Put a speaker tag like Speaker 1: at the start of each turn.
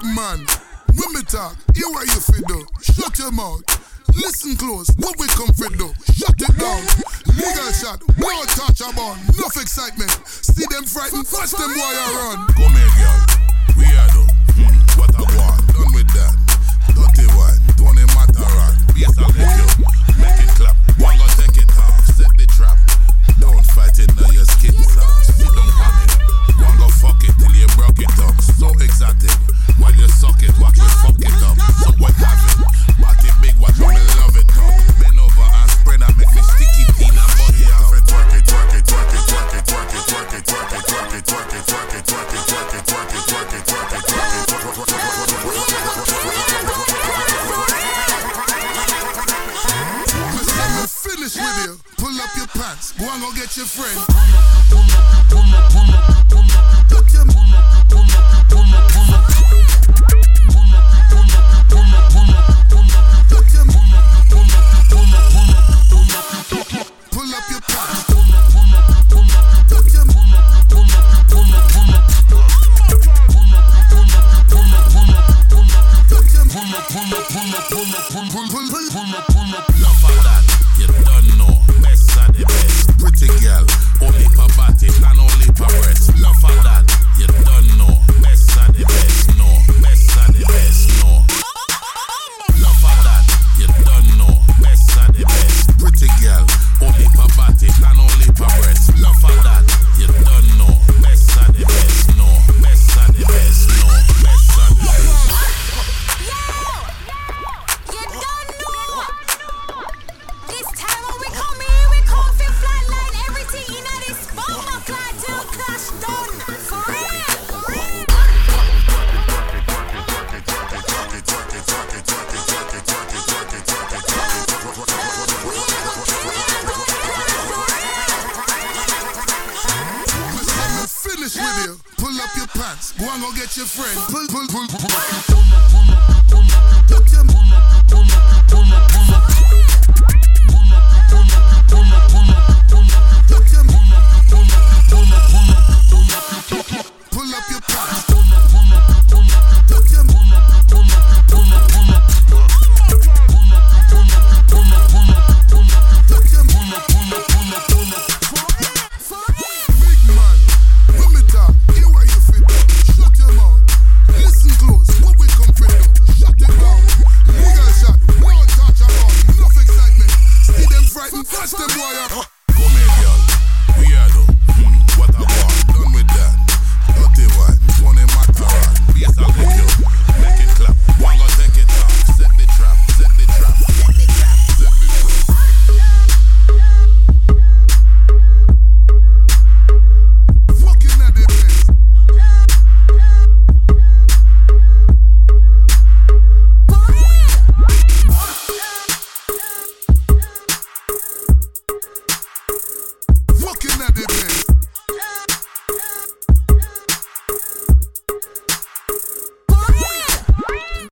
Speaker 1: man, when me talk, hear what you feel do. Shut your mouth. Listen close, what we come for do? Shut it down. Legal shot, no touch about, enough excitement. See them frightened, fast them boy I run.
Speaker 2: Come here, girl. We are do. What I want, done with that. Dirty one, don't it matter on. Yes, I'll let you. Make it clap. One go take it off. Set the trap. Don't fight it now, your skin soft. Sit down on it. One go fuck it till you broke it up. So exotic. While you suck it, watch me fuck it up. So what have it? Body big, watch me love it up. Bend over and spread and make me sticky peanut butter. Off it, twerk it, twerk it, twerk it, twerk it, twerk it, twerk it, twerk it, twerk it, twerk it, twerk it, twerk it, twerk it, twerk it, twerk it, twerk it, twerk it, twerk it.
Speaker 1: Finish with you. Pull up your pants. Go and go get your friend. Pull up your pants. Love of that, you don't know. Best of the best. Pretty girl, only for body and only for breast. Love of that, you don't know. Best of the best, no. Best of the best, no. Love of that, you don't know. Best of the best. Pretty girl, only for body and only for breast. Love of that, you don't know. Best of the best, no. Best of the best, no. Best of the best. Finish with you. Pull up your pants. Go and go get your friend. Pull, pull, pull, pull. Pull up your pants. Fucking at the bed.